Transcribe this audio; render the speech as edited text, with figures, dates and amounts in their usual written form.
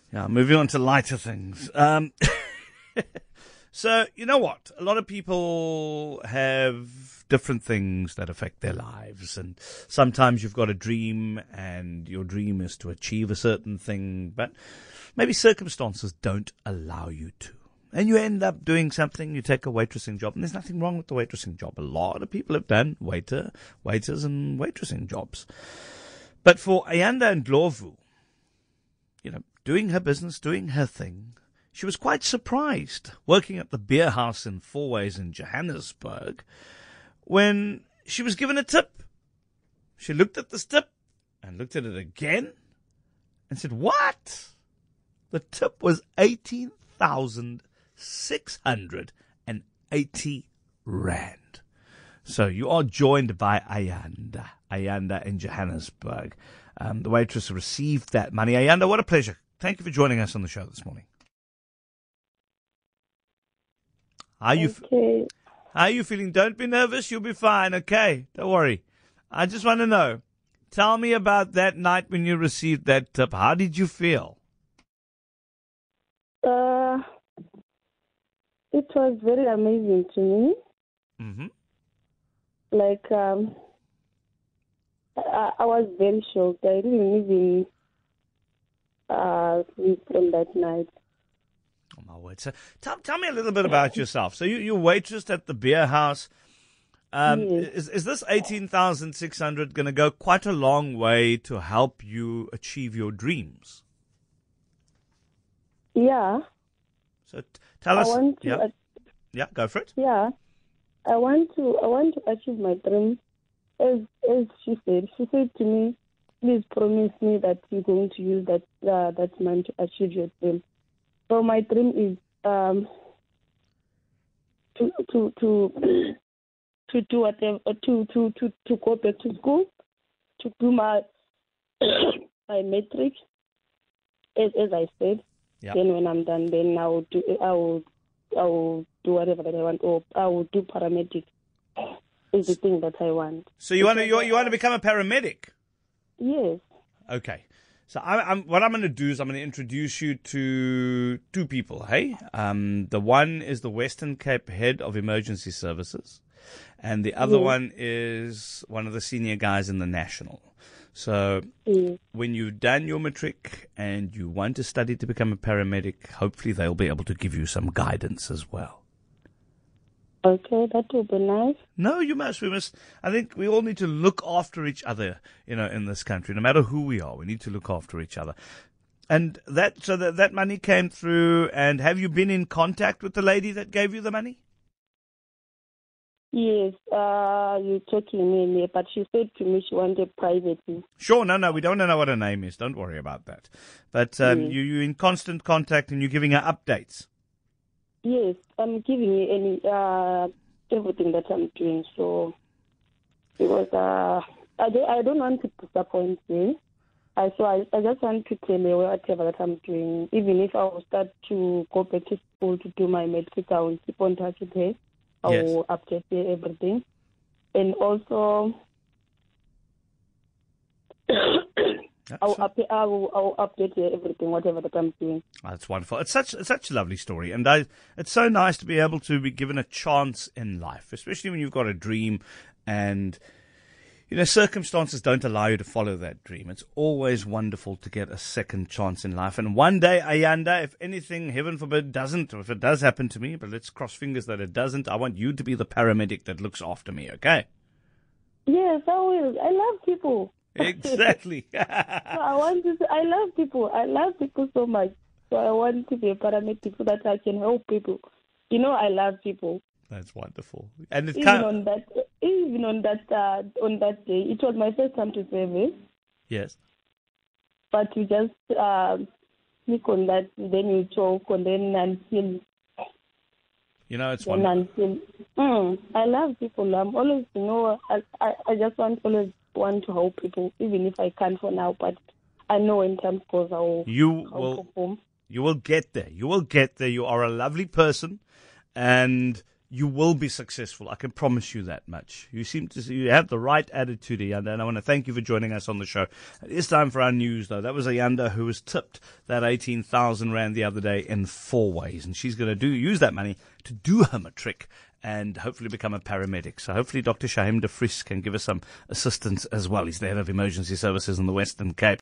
Yeah, moving on to lighter things. So, you know what? A lot of people have different things that affect their lives. And sometimes you've got a dream and your dream is to achieve a certain thing, but maybe circumstances don't allow you to. And you end up doing something, you take a waitressing job, and there's nothing wrong with the waitressing job. A lot of people have done waiters and waitressing jobs. But for Ayanda and Ndlovu, doing her business, doing her thing, she was quite surprised working at the beer house in Fourways in Johannesburg when she was given a tip. She looked at this tip and looked at it again and said, "What?" The tip was 18,680 rand. So you are joined by Ayanda in Johannesburg. The waitress received that money. Ayanda, what a pleasure. Thank you for joining us on the show this morning. How are you feeling? Don't be nervous. You'll be fine. Okay. Don't worry. I just want to know. Tell me about that night when you received that tip. How did you feel? It was very amazing to me. Mm-hmm. I was very shocked. I didn't even sleep on that night. Oh, my word. So tell me a little bit about yourself. So you waitressed at the beer house. Yes. Is this 18,600 going to go quite a long way to help you achieve your dreams? Yeah. So tell us. Yeah, go for it. Yeah. I want to achieve my dream. As she said to me, "Please promise me that you're going to use that money to achieve your dream." So my dream is to do whatever, to go back to school, to do my my matric, as I said. Yeah. Then when I'm done, then I will do whatever that I want, or I will do paramedic. Is the thing that I want. So you want to become a paramedic? Yes. Okay. So what I'm going to do is I'm going to introduce you to two people. Hey, the one is the Western Cape Head of Emergency Services, and the other one is one of the senior guys in the National. So when you've done your matric and you want to study to become a paramedic, hopefully they'll be able to give you some guidance as well. Okay, that would be nice. No, you must. We must. I think we all need to look after each other, in this country. No matter who we are, we need to look after each other. And that money came through. And have you been in contact with the lady that gave you the money? Yes, you're talking me, but she said to me she wanted privacy. Sure, no, we don't know what her name is. Don't worry about that. But you're in constant contact and you're giving her updates. Yes, I'm giving you everything that I'm doing. So because I don't want to disappoint you. I just want to tell you whatever that I'm doing. Even if I will start to go back to school to do my matric, I will keep on touch with her. I will update her everything, and also I'll update her everything, whatever that I'm doing. Oh, that's wonderful. It's such a lovely story, and it's so nice to be able to be given a chance in life, especially when you've got a dream, and circumstances don't allow you to follow that dream. It's always wonderful to get a second chance in life. And one day, Ayanda, if anything, heaven forbid, doesn't, or if it does happen to me, but let's cross fingers that it doesn't, I want you to be the paramedic that looks after me, okay? Yes, I will. I love people. Exactly. I love people. I love people so much. So I want to be a paramedic so that I can help people. I love people. That's wonderful. And even on that day, it was my first time to service. Yes. But you just click on that, then you talk, and then until. It's wonderful. I love people. I'm always, I just always want to help people, even if I can't for now. But I know when time goes, you will get there. You will get there. You are a lovely person, and you will be successful. I can promise you that much. You have the right attitude, Ayanda, and I want to thank you for joining us on the show. It is time for our news, though. That was Ayanda, who was tipped that 18,000 Rand the other day in 4 ways, and she's going to use that money to do her matric and hopefully become a paramedic. So hopefully Dr. Shaheem de Vries can give us some assistance as well. He's the head of emergency services in the Western Cape.